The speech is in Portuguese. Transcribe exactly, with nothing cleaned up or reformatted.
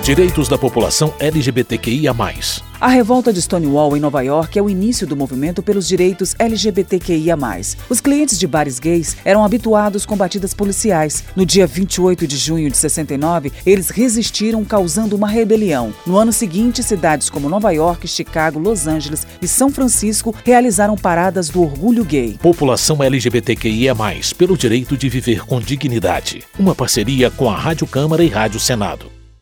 Direitos da população L G B T Q I A mais. A revolta de Stonewall em Nova York é o início do movimento pelos direitos L G B T Q I A mais. Os clientes de bares gays eram habituados com batidas policiais. No dia vinte e oito de junho de sessenta e nove, eles resistiram causando uma rebelião. No ano seguinte, cidades como Nova York, Chicago, Los Angeles e São Francisco realizaram paradas do orgulho gay. População L G B T Q I A mais, pelo direito de viver com dignidade. Uma parceria com a Rádio Câmara e Rádio Senado.